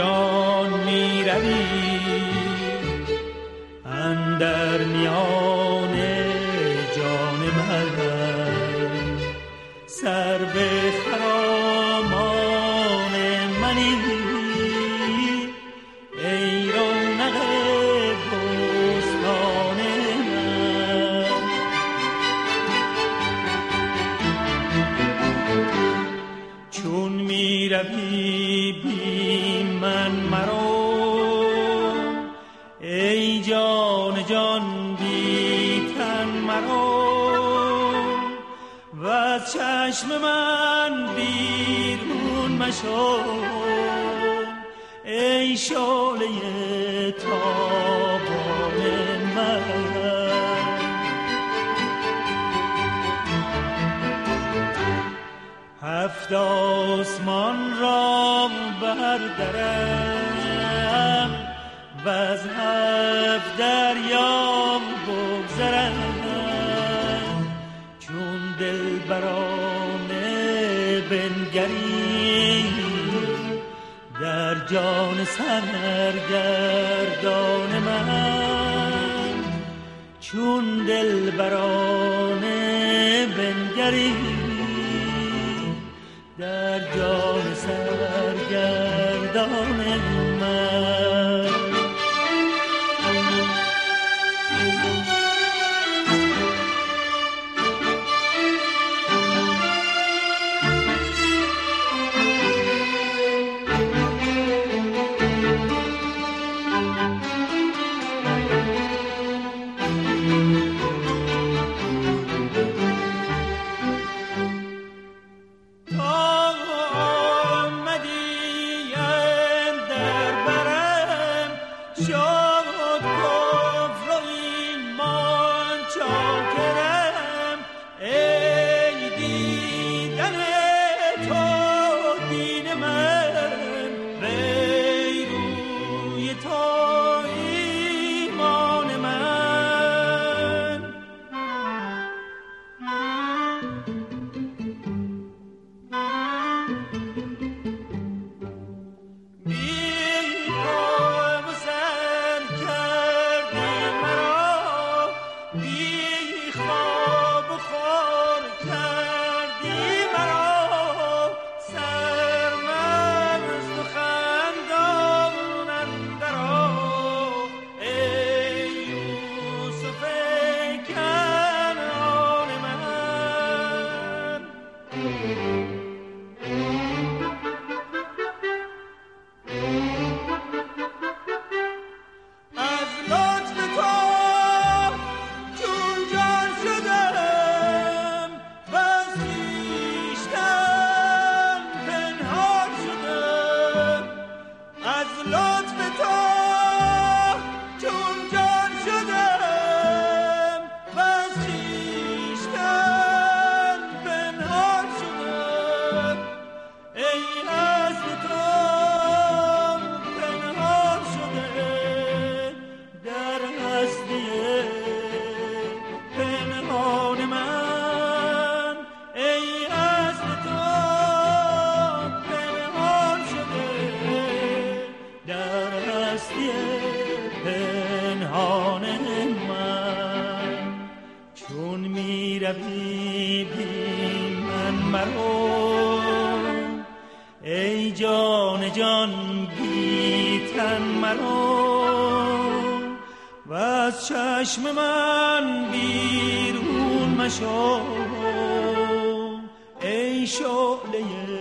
جان می روی اندر میان جان من، سر به خرامان منی ای رونق بستان من. چون می روی بی من مرا ای جان جان بی تن مرا، و از چشم من بیرون مشو ای شعله تابان من. هفت آسمان را بردرم و از هفت دریا بگذرم، چون دلبرانه بنگری در جان سرگردان من، چون دلبرانه بنگری در جان سرگردان من. ای جان جان بی تن مرا، و از چشم من بیرون مشو ای شعله